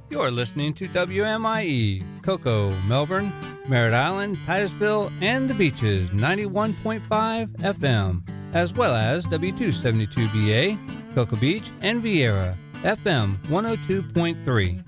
You're listening to WMIE, Cocoa, Melbourne, Merritt Island, Titusville, and the Beaches, 91.5 FM, as well as W272BA, Cocoa Beach, and Vieira, FM 102.3.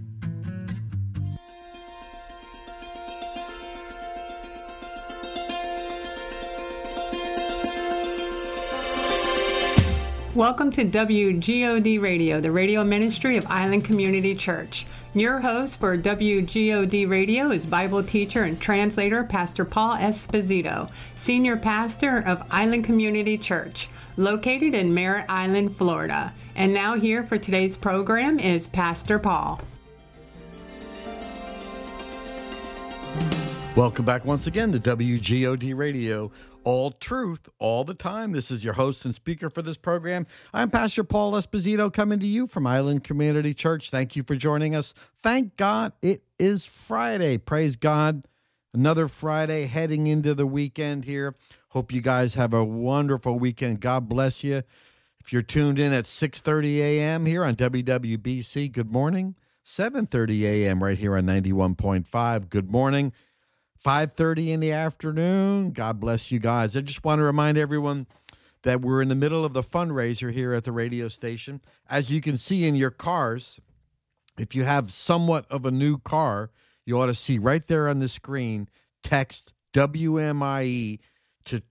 Welcome to WGOD Radio, the radio ministry of Island Community Church. Your host for WGOD Radio is Bible teacher and translator Pastor Paul Esposito, senior pastor of Island Community Church, located in Merritt Island, Florida. And now here for today's program is Pastor Paul. Welcome back once again to WGOD Radio. All truth, all the time. This is your host and speaker for this program. I'm Pastor Paul Esposito coming to you from Island Community Church. Thank you for joining us. Thank God it is Friday. Praise God. Another Friday heading into the weekend here. Hope you guys have a wonderful weekend. God bless you. If you're tuned in at 6:30 a.m. here on WWBC, good morning. 7:30 a.m. right here on 91.5, good morning. 5:30 in the afternoon. God bless you guys. I just want to remind everyone that we're in the middle of the fundraiser here at the radio station. As you can see in your cars, if you have somewhat of a new car, you ought to see right there on the screen, text WMIE to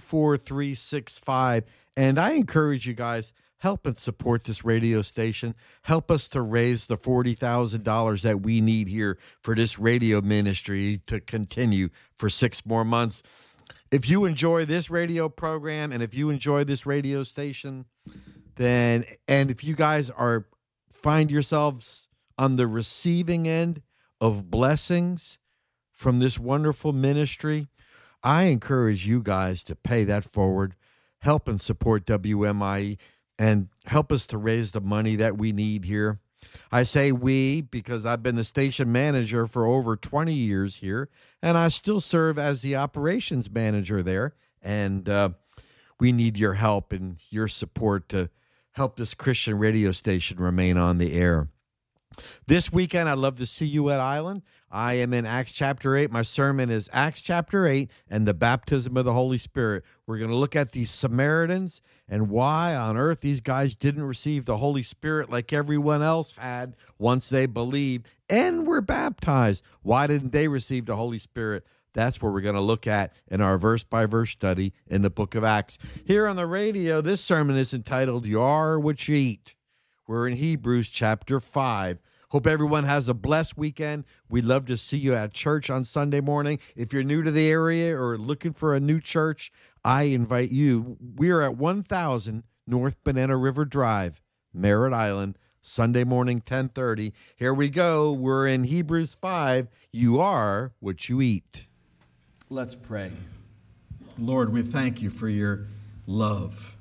24365. And I encourage you guys, help and support this radio station. Help us to raise the $40,000 that we need here for this radio ministry to continue for 6 more months. If you enjoy this radio program and if you enjoy this radio station, and if you guys find yourselves on the receiving end of blessings from this wonderful ministry, I encourage you guys to pay that forward. Help and support WMIE. And help us to raise the money that we need here. I say we because I've been the station manager for over 20 years here, and I still serve as the operations manager there. And we need your help and your support to help this Christian radio station remain on the air. This weekend, I'd love to see you at Island. I am in Acts chapter 8. My sermon is Acts chapter 8 and the baptism of the Holy Spirit. We're going to look at these Samaritans and why on earth these guys didn't receive the Holy Spirit like everyone else had once they believed and were baptized. Why didn't they receive the Holy Spirit? That's what we're going to look at in our verse-by-verse study in the book of Acts. Here on the radio, this sermon is entitled, You Are What You Eat. We're in Hebrews chapter 5. Hope everyone has a blessed weekend. We'd love to see you at church on Sunday morning. If you're new to the area or looking for a new church, I invite you. We're at 1000 North Banana River Drive, Merritt Island, Sunday morning, 10:30. Here we go. We're in Hebrews 5. You are what you eat. Let's pray. Lord, we thank you for your love.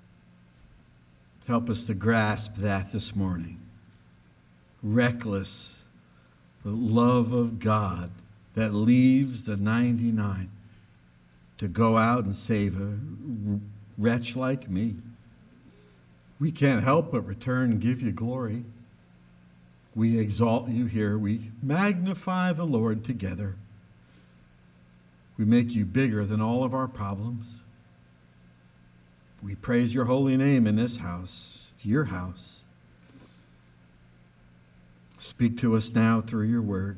Help us to grasp that this morning. Reckless, the love of God that leaves the 99 to go out and save a wretch like me. We can't help but return and give you glory. We exalt you here. We magnify the Lord together. We make you bigger than all of our problems. We praise your holy name in this house, your house. Speak to us now through your word.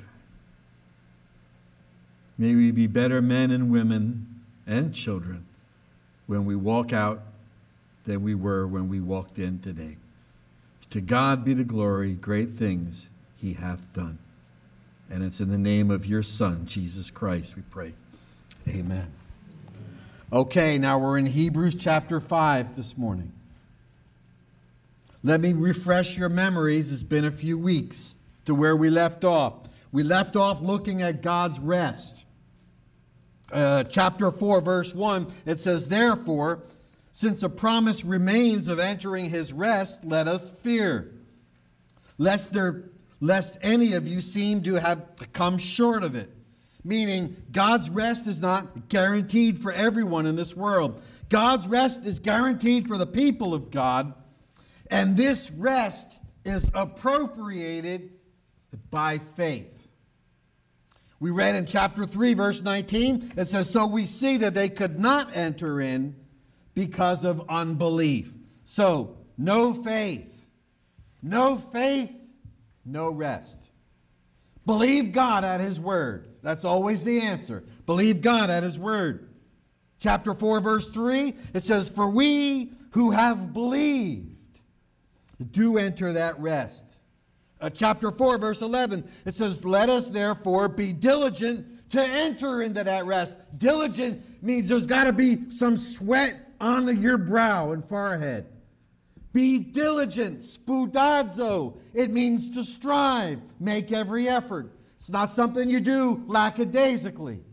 May we be better men and women and children when we walk out than we were when we walked in today. To God be the glory, great things he hath done. And it's in the name of your Son, Jesus Christ, we pray. Amen. Okay, now we're in Hebrews chapter 5 this morning. Let me refresh your memories. It's been a few weeks to where we left off. We left off looking at God's rest. Chapter 4, verse 1, it says, Therefore, since a promise remains of entering his rest, let us fear, lest any of you seem to have come short of it. Meaning, God's rest is not guaranteed for everyone in this world. God's rest is guaranteed for the people of God. And this rest is appropriated by faith. We read in chapter 3, verse 19, it says, so we see that they could not enter in because of unbelief. So, no faith. No faith, no rest. Believe God at His word. That's always the answer. Believe God at His word. Chapter 4, verse 3, it says, for we who have believed do enter that rest. Chapter 4, verse 11, it says, let us therefore be diligent to enter into that rest. Diligent means there's got to be some sweat on your brow and forehead. Be diligent, spoudazo. It means to strive, make every effort. It's not something you do lackadaisically.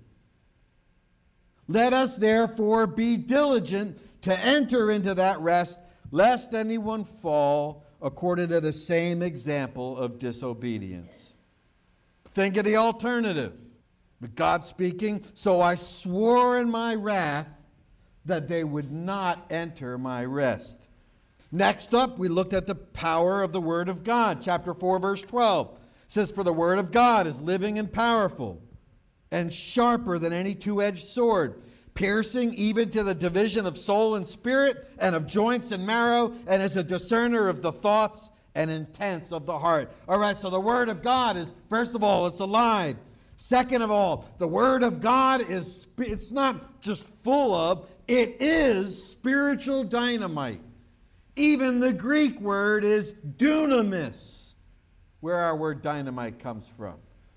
Let us therefore be diligent to enter into that rest, lest anyone fall according to the same example of disobedience. Think of the alternative. But God speaking, so I swore in my wrath that they would not enter my rest. Next up, we looked at the power of the Word of God. Chapter 4, verse 12 says, for the Word of God is living and powerful and sharper than any two-edged sword, piercing even to the division of soul and spirit and of joints and marrow, and is a discerner of the thoughts and intents of the heart. All right, so the Word of God is, first of all, it's alive. Second of all, the Word of God is, it's not just full of, it is spiritual dynamite. Even the Greek word is dunamis, where our word dynamite comes from.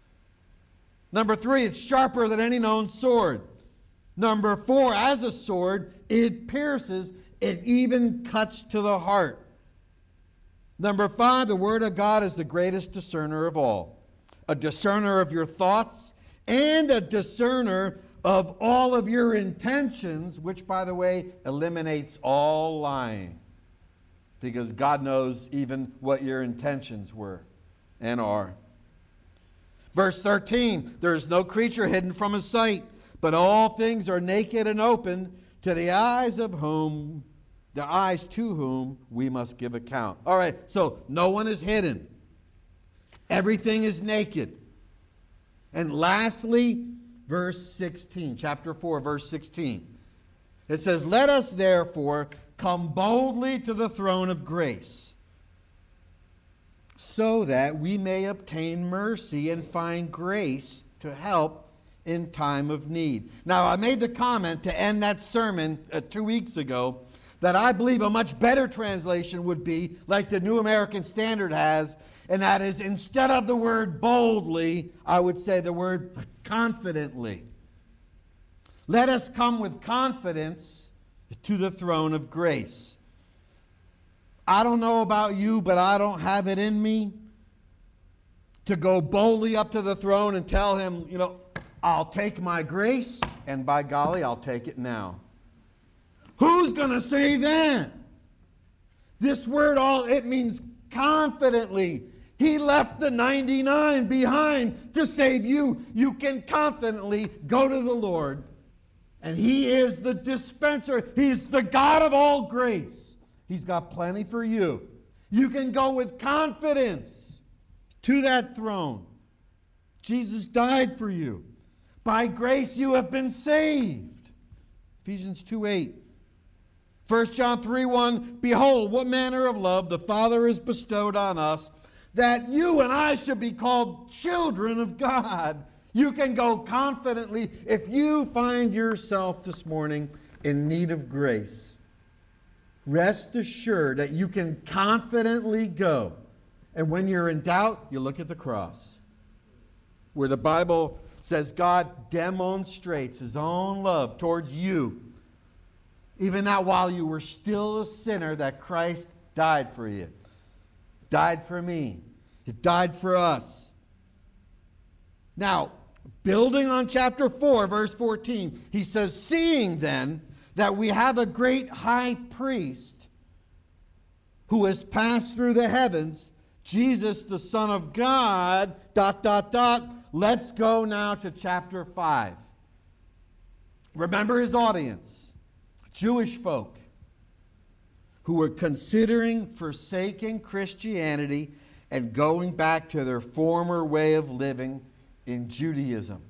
Number 3, it's sharper than any known sword. Number 4, as a sword, it pierces, it even cuts to the heart. Number 5, the Word of God is the greatest discerner of all. A discerner of your thoughts and a discerner of all of your intentions, which, by the way, eliminates all lying. Because God knows even what your intentions were and are. Verse 13, there is no creature hidden from His sight, but all things are naked and open to the eyes to whom we must give account. All right, so no one is hidden. Everything is naked. And lastly, verse 16, chapter 4, verse 16. It says, let us therefore come boldly to the throne of grace, so that we may obtain mercy and find grace to help in time of need. Now, I made the comment to end that sermon 2 weeks ago that I believe a much better translation would be like the New American Standard has, and that is, instead of the word boldly, I would say the word confidently. Let us come with confidence to the throne of grace. I don't know about you, but I don't have it in me to go boldly up to the throne and tell Him, I'll take my grace, and by golly, I'll take it now. Who's going to say that? This word, it means confidently. He left the 99 behind to save you. You can confidently go to the Lord. And He is the dispenser. He's the God of all grace. He's got plenty for you. You can go with confidence to that throne. Jesus died for you. By grace you have been saved. Ephesians 2:8. 1 John 3:1. Behold, what manner of love the Father has bestowed on us, that you and I should be called children of God. You can go confidently if you find yourself this morning in need of grace. Rest assured that you can confidently go. And when you're in doubt, you look at the cross, where the Bible says God demonstrates His own love towards you. Even now, while you were still a sinner, that Christ died for you. Died for me. He died for us. Now, building on chapter 4, verse 14, he says, seeing then that we have a great high priest who has passed through the heavens, Jesus, the Son of God, ... Let's go now to chapter 5. Remember his audience, Jewish folk who were considering forsaking Christianity and going back to their former way of living in Judaism.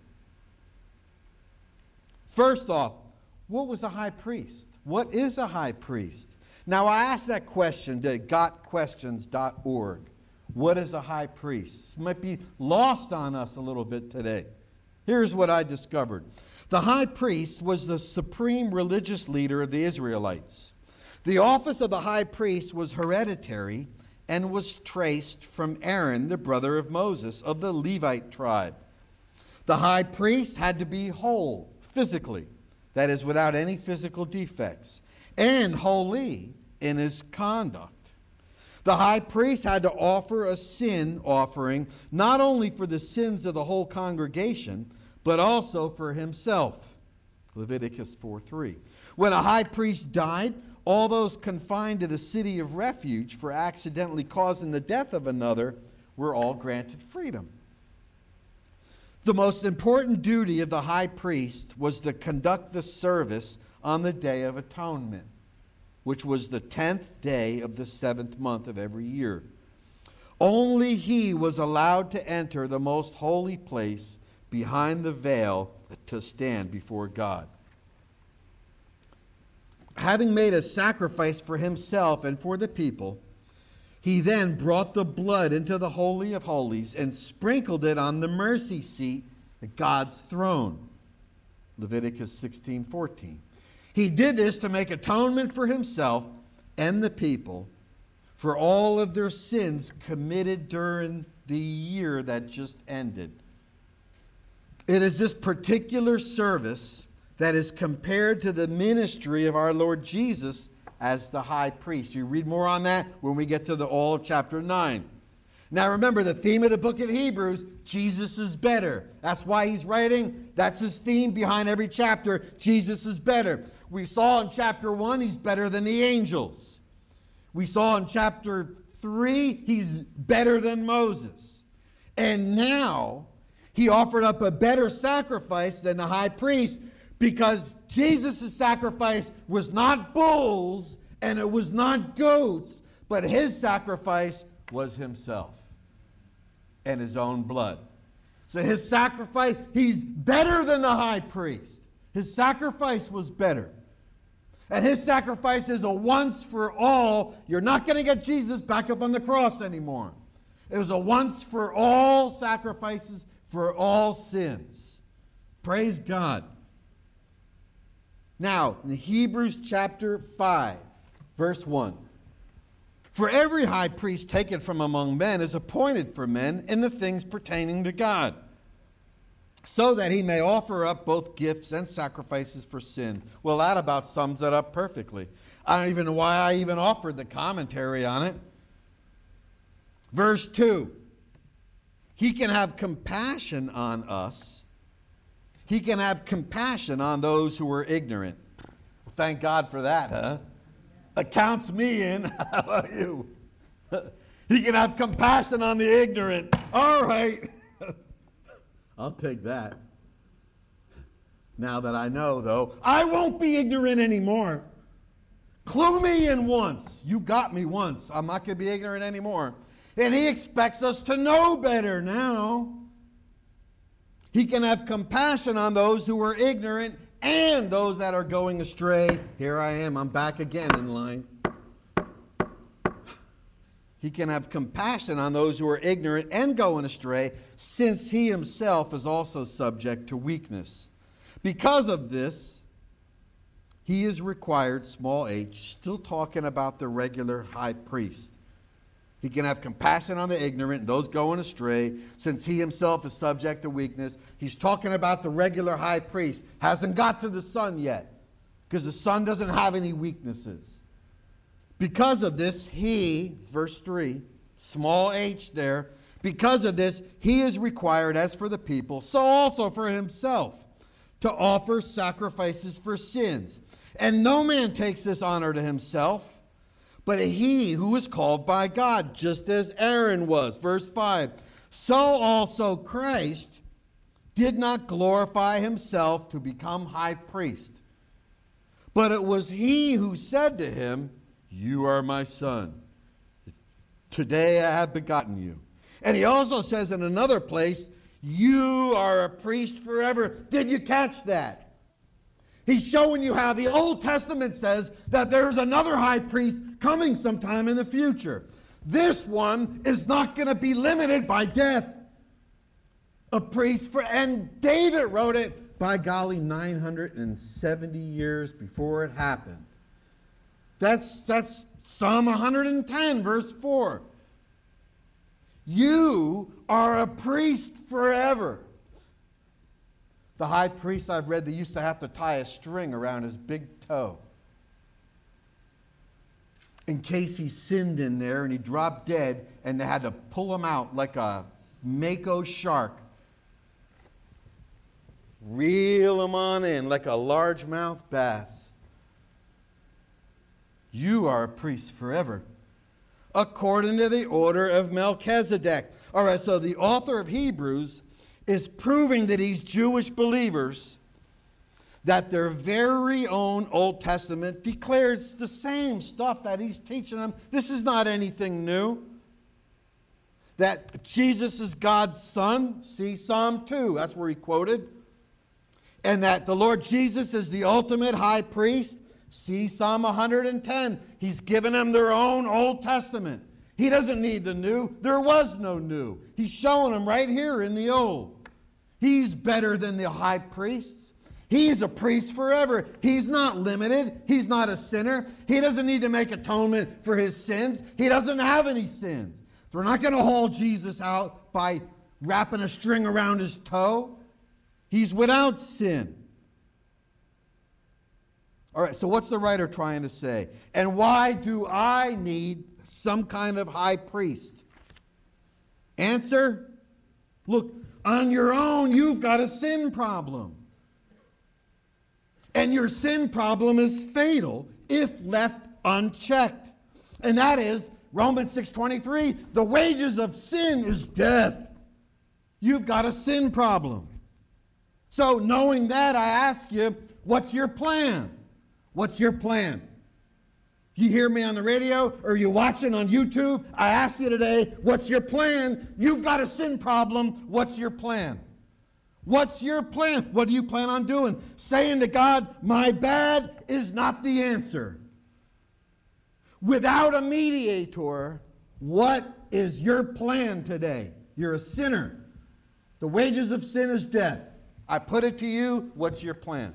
First off, what was a high priest? What is a high priest? Now, I asked that question to gotquestions.org. What is a high priest? It might be lost on us a little bit today. Here's what I discovered. The high priest was the supreme religious leader of the Israelites. The office of the high priest was hereditary and was traced from Aaron, the brother of Moses, of the Levite tribe. The high priest had to be whole physically, that is, without any physical defects, and holy in his conduct. The high priest had to offer a sin offering, not only for the sins of the whole congregation, but also for himself. Leviticus 4:3. When a high priest died, all those confined to the city of refuge for accidentally causing the death of another were all granted freedom. The most important duty of the high priest was to conduct the service on the Day of Atonement, which was the 10th day of the 7th month of every year. Only he was allowed to enter the most holy place behind the veil to stand before God. Having made a sacrifice for himself and for the people, he then brought the blood into the Holy of Holies and sprinkled it on the mercy seat at God's throne. Leviticus 16:14. He did this to make atonement for himself and the people for all of their sins committed during the year that just ended. It is this particular service that is compared to the ministry of our Lord Jesus as the high priest. You read more on that when we get to all of chapter 9. Now remember, the theme of the book of Hebrews, Jesus is better. That's why he's writing. That's his theme behind every chapter. Jesus is better. We saw in chapter 1, he's better than the angels. We saw in chapter 3, he's better than Moses. And now, he offered up a better sacrifice than the high priest, because Jesus' sacrifice was not bulls and it was not goats, but his sacrifice was himself and his own blood. So his sacrifice, he's better than the high priest. His sacrifice was better. And his sacrifice is a once for all. You're not going to get Jesus back up on the cross anymore. It was a once for all sacrifices for all sins. Praise God. Now, in Hebrews chapter 5, verse 1. For every high priest taken from among men is appointed for men in the things pertaining to God, so that he may offer up both gifts and sacrifices for sin. Well, that about sums it up perfectly. I don't even know why I even offered the commentary on it. Verse 2. He can have compassion on us. He can have compassion on those who are ignorant. Thank God for that, huh? That counts me in. How about you? He can have compassion on the ignorant. All right. I'll take that. Now that I know, though, I won't be ignorant anymore. Clue me in once. You got me once. I'm not going to be ignorant anymore. And he expects us to know better now. He can have compassion on those who are ignorant and those that are going astray. Here I am. I'm back again in line. He can have compassion on those who are ignorant and going astray, since he himself is also subject to weakness. Because of this, he is required, small h, still talking about the regular high priest. He can have compassion on the ignorant and those going astray, since he himself is subject to weakness. He's talking about the regular high priest. Hasn't got to the Son yet, because the Son doesn't have any weaknesses. Because of this, he, verse 3, small h there, because of this, he is required, as for the people, so also for himself, to offer sacrifices for sins. And no man takes this honor to himself, but he who is called by God, just as Aaron was. Verse 5, so also Christ did not glorify himself to become high priest, but it was he who said to him, you are my son. Today I have begotten you. And he also says in another place, you are a priest forever. Did you catch that? He's showing you how the Old Testament says that there's another high priest coming sometime in the future. This one is not going to be limited by death. A priest and David wrote it, by golly, 970 years before it happened. That's Psalm 110, verse 4. You are a priest forever. The high priest, I've read, they used to have to tie a string around his big toe in case he sinned in there and he dropped dead, and they had to pull him out like a mako shark. Reel him on in like a largemouth bass. You are a priest forever, according to the order of Melchizedek. All right, so the author of Hebrews is proving to these Jewish believers that their very own Old Testament declares the same stuff that he's teaching them. This is not anything new. That Jesus is God's Son, see Psalm 2, that's where he quoted. And that the Lord Jesus is the ultimate high priest, see Psalm 110. He's given them their own Old Testament. He doesn't need the new. There was no new. He's showing them right here in the old. He's better than the high priests. He's a priest forever. He's not limited. He's not a sinner. He doesn't need to make atonement for his sins. He doesn't have any sins. We're not going to haul Jesus out by wrapping a string around his toe. He's without sin. All right, so what's the writer trying to say? And why do I need some kind of high priest? Answer, look, on your own, you've got a sin problem. And your sin problem is fatal if left unchecked. And that is, Romans 6:23, the wages of sin is death. You've got a sin problem. So knowing that, I ask you, what's your plan? What's your plan? If you hear me on the radio or you're watching on YouTube, I ask you today, what's your plan? You've got a sin problem. What's your plan? What's your plan? What do you plan on doing? Saying to God, my bad is not the answer. Without a mediator, what is your plan today? You're a sinner. The wages of sin is death. I put it to you, what's your plan?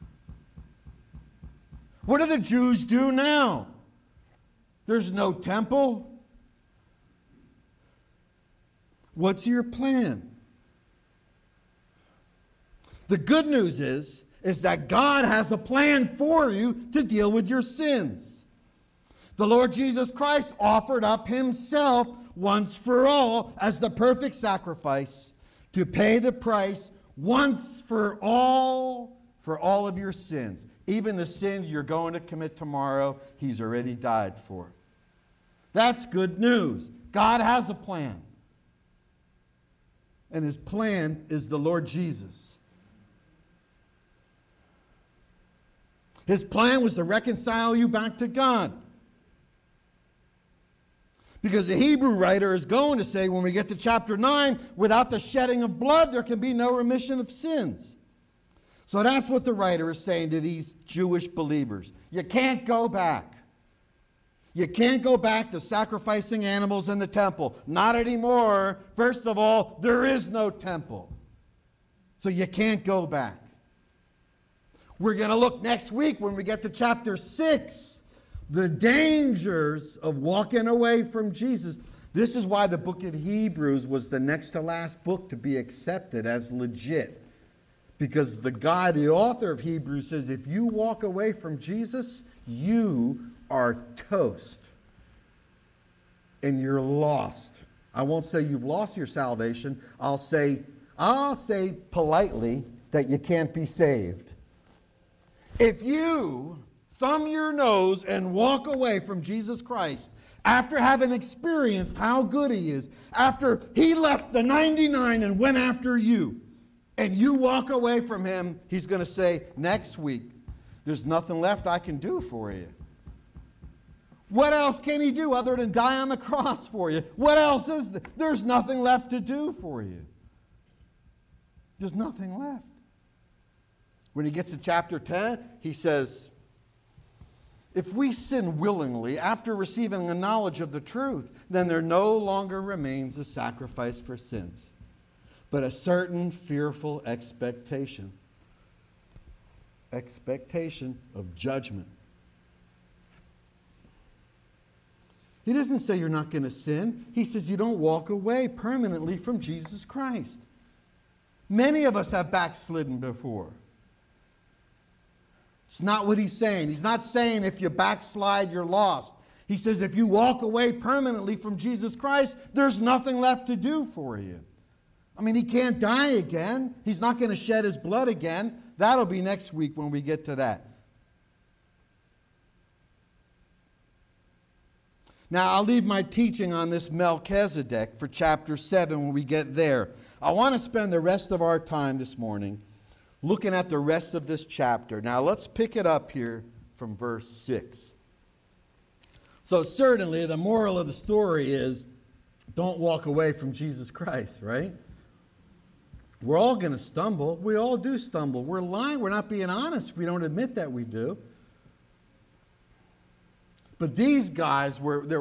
What do the Jews do now? There's no temple. What's your plan? The good news is that God has a plan for you to deal with your sins. The Lord Jesus Christ offered up himself once for all as the perfect sacrifice to pay the price once for all of your sins. Even the sins you're going to commit tomorrow, he's already died for. That's good news. God has a plan. And his plan is the Lord Jesus. His plan was to reconcile you back to God. Because the Hebrew writer is going to say, when we get to chapter 9, without the shedding of blood, there can be no remission of sins. So that's what the writer is saying to these Jewish believers. You can't go back. You can't go back to sacrificing animals in the temple. Not anymore. First of all, there is no temple. So you can't go back. We're going to look next week when we get to chapter 6. The dangers of walking away from Jesus. This is why the book of Hebrews was the next to last book to be accepted as legit. Because the author of Hebrews says, if you walk away from Jesus, you are toast. And you're lost. I won't say you've lost your salvation. I'll say politely that you can't be saved. If you thumb your nose and walk away from Jesus Christ after having experienced how good he is, after he left the 99 and went after you, and you walk away from him, he's going to say, next week, there's nothing left I can do for you. What else can he do other than die on the cross for you? What else is there? There's nothing left to do for you. There's nothing left. When he gets to chapter 10, he says, if we sin willingly after receiving a knowledge of the truth, then there no longer remains a sacrifice for sins, but a certain fearful expectation of judgment. He doesn't say you're not going to sin. He says you don't walk away permanently from Jesus Christ. Many of us have backslidden before. It's not what he's saying. He's not saying if you backslide, you're lost. He says if you walk away permanently from Jesus Christ, there's nothing left to do for you. I mean, he can't die again. He's not going to shed his blood again. That'll be next week when we get to that. Now, I'll leave my teaching on this Melchizedek for chapter 7 when we get there. I want to spend the rest of our time this morning looking at the rest of this chapter. Now, let's pick it up here from verse 6. So, certainly, the moral of the story is don't walk away from Jesus Christ, right? We're all going to stumble. We all do stumble. We're lying. We're not being honest if we don't admit that we do. But these guys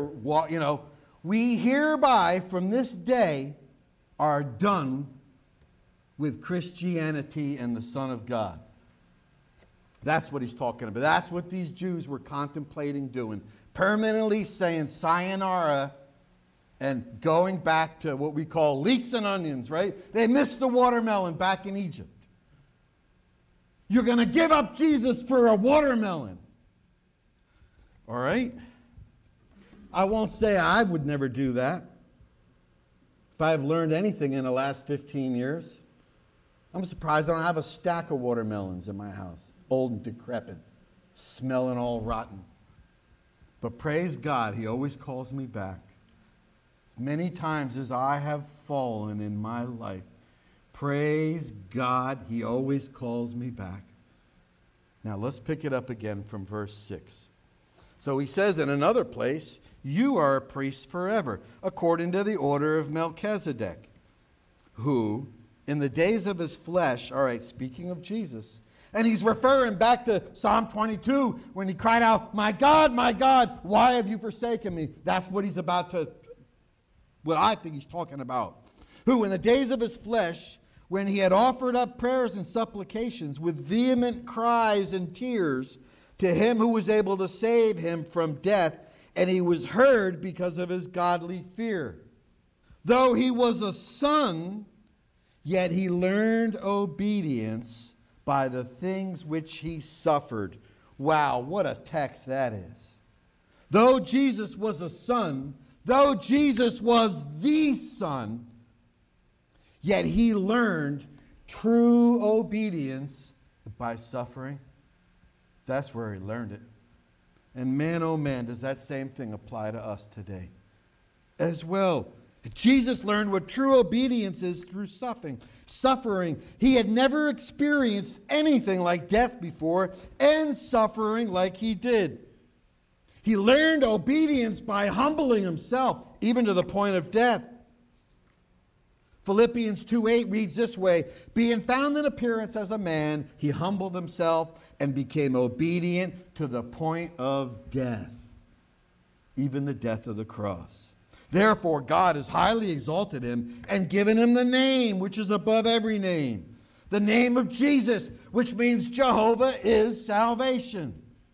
we hereby from this day are done with Christianity and the Son of God. That's what he's talking about. That's what these Jews were contemplating doing. Permanently saying sayonara and going back to what we call leeks and onions, right? They missed the watermelon back in Egypt. You're going to give up Jesus for a watermelon. All right? I won't say I would never do that. If I've learned anything in the last 15 years, I'm surprised I don't have a stack of watermelons in my house, old and decrepit, smelling all rotten. But praise God, he always calls me back. As many times as I have fallen in my life, praise God, he always calls me back. Now let's pick it up again from verse 6. So he says in another place, you are a priest forever, according to the order of Melchizedek, who, in the days of his flesh, all right, speaking of Jesus, and he's referring back to Psalm 22 when he cried out, my God, why have you forsaken me? That's what he's about to, what I think he's talking about. Who, in the days of his flesh, when he had offered up prayers and supplications with vehement cries and tears, to him who was able to save him from death, and he was heard because of his godly fear. Though he was a son, yet he learned obedience by the things which he suffered. Wow, what a text that is. Though Jesus was a son, though Jesus was the Son, yet he learned true obedience by suffering. That's where he learned it. And man, oh man, does that same thing apply to us today as well. Jesus learned what true obedience is through suffering. He had never experienced anything like death before, and suffering like he did. He learned obedience by humbling himself, even to the point of death. Philippians 2:8 reads this way, being found in appearance as a man, he humbled himself and became obedient to the point of death, even the death of the cross. Therefore, God has highly exalted him and given him the name which is above every name, the name of Jesus, which means Jehovah is salvation.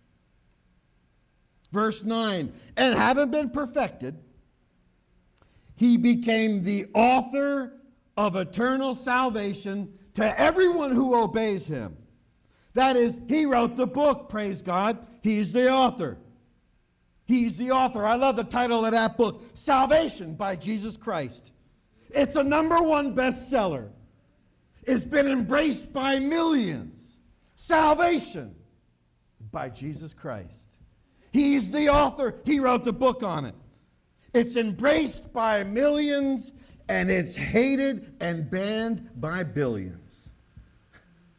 Verse 9, and having been perfected, he became the author of eternal salvation to everyone who obeys him. That is, he wrote the book, praise God. He's the author. He's the author. I love the title of that book, Salvation by Jesus Christ. It's a #1 bestseller. It's been embraced by millions. Salvation by Jesus Christ. He's the author. He wrote the book on it. It's embraced by millions, and it's hated and banned by billions.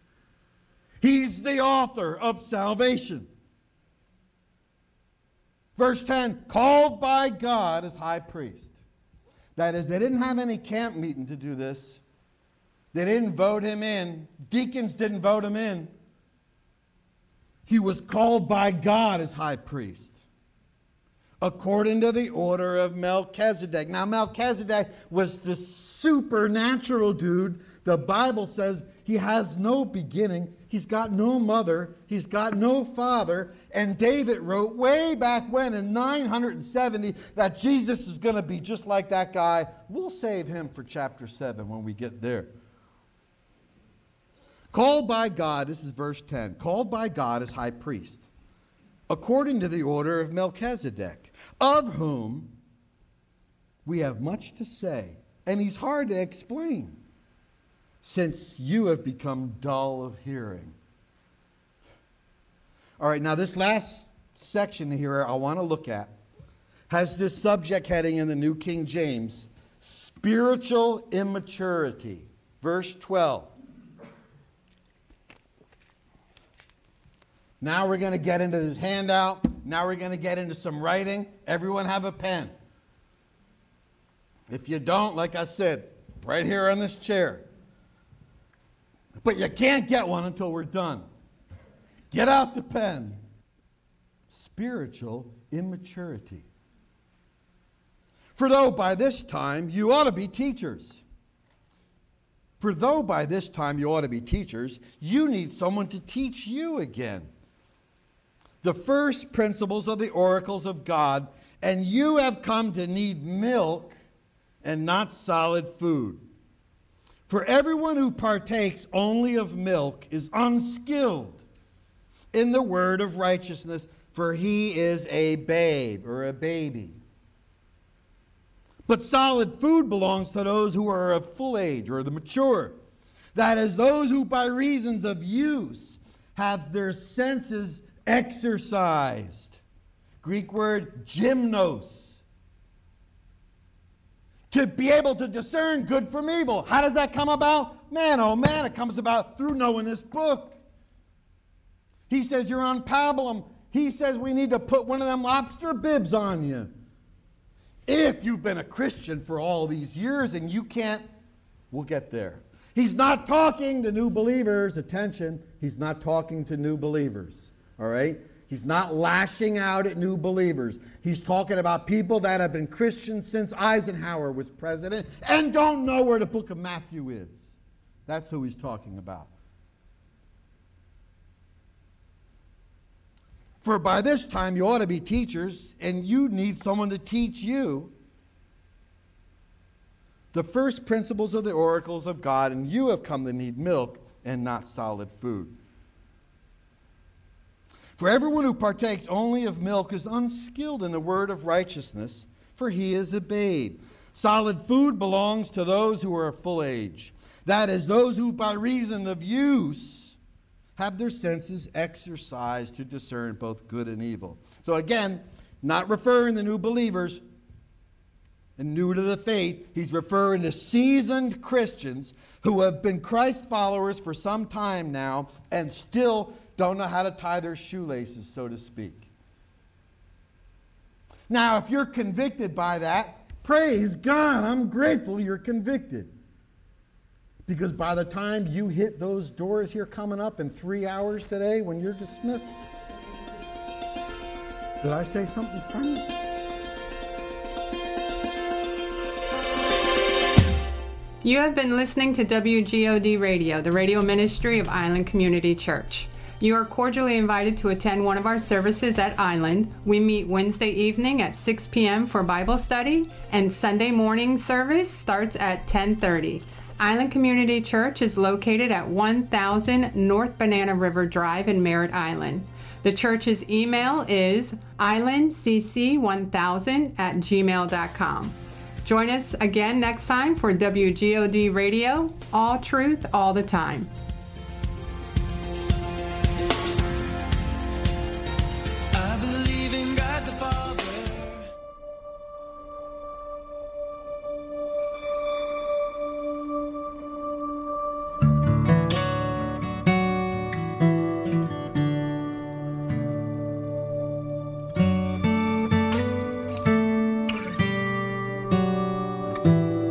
He's the author of salvation. Verse 10, called by God as high priest. That is, they didn't have any camp meeting to do this. They didn't vote him in. Deacons didn't vote him in. He was called by God as high priest, according to the order of Melchizedek. Now, Melchizedek was the supernatural dude. The Bible says he has no beginning. He's got no mother. He's got no father. And David wrote way back when in 970 that Jesus is going to be just like that guy. We'll save him for chapter 7 when we get there. Called by God, this is verse 10, called by God as high priest, according to the order of Melchizedek, of whom we have much to say, and he's hard to explain, since you have become dull of hearing. All right, now this last section here I want to look at has this subject heading in the New King James, spiritual immaturity. Verse 12. Now we're going to get into this handout. Now we're going to get into some writing. Everyone have a pen. If you don't, like I said, right here on this chair. But you can't get one until we're done. Get out the pen. Spiritual immaturity. For though by this time you ought to be teachers. You need someone to teach you again the first principles of the oracles of God, and you have come to need milk and not solid food. For everyone who partakes only of milk is unskilled in the word of righteousness, for he is a babe or a baby. But solid food belongs to those who are of full age or the mature. That is, those who by reasons of use have their senses exercised. Greek word gymnos. To be able to discern good from evil. How does that come about? Man, oh man, it comes about through knowing this book. He says you're on pablum. He says we need to put one of them lobster bibs on you. If you've been a Christian for all these years and you can't, we'll get there. He's not talking to new believers. Attention, he's not talking to new believers. All right? He's not lashing out at new believers. He's talking about people that have been Christians since Eisenhower was president and don't know where the book of Matthew is. That's who he's talking about. For by this time you ought to be teachers, and you need someone to teach you the first principles of the oracles of God, and you have come to need milk and not solid food. For everyone who partakes only of milk is unskilled in the word of righteousness, for he is a babe. Solid food belongs to those who are of full age. That is, those who by reason of use have their senses exercised to discern both good and evil. So again, not referring to new believers and new to the faith. He's referring to seasoned Christians who have been Christ followers for some time now and still don't know how to tie their shoelaces, so to speak. Now, if you're convicted by that, praise God, I'm grateful you're convicted. Because by the time you hit those doors here coming up in 3 hours today when you're dismissed, did I say something funny? You have been listening to WGOD Radio, the radio ministry of Island Community Church. You are cordially invited to attend one of our services at Island. We meet Wednesday evening at 6 p.m. for Bible study, and Sunday morning service starts at 10:30. Island Community Church is located at 1000 North Banana River Drive in Merritt Island. The church's email is islandcc1000@gmail.com. Join us again next time for WGOD Radio, all truth, all the time.